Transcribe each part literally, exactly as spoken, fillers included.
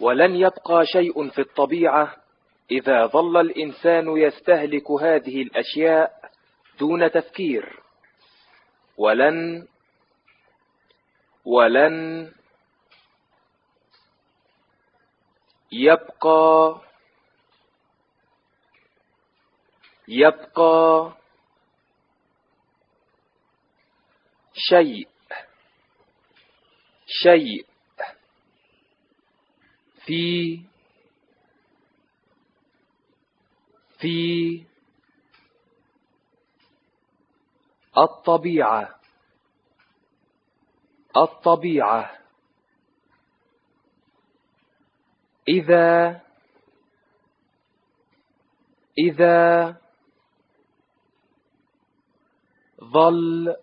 ولن يبقى شيء في الطبيعة إذا ظل الإنسان يستهلك هذه الأشياء دون تفكير. ولن ولن يبقى يبقى شيء شيء في في الطبيعة الطبيعة إذا إذا ظل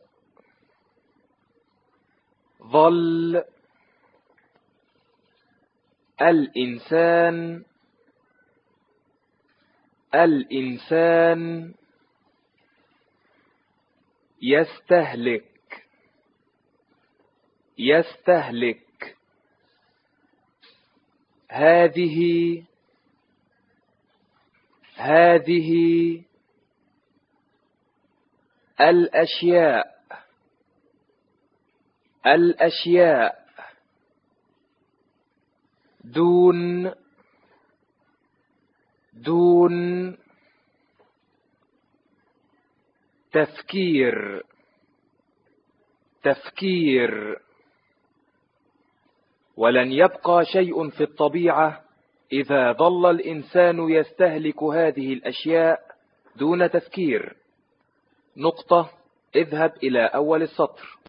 ظل الإنسان الإنسان يستهلك يستهلك هذه هذه الأشياء الأشياء دون دون تفكير تفكير. ولن يبقى شيء في الطبيعة إذا ظل الإنسان يستهلك هذه الأشياء دون تفكير. نقطة. اذهب إلى أول السطر.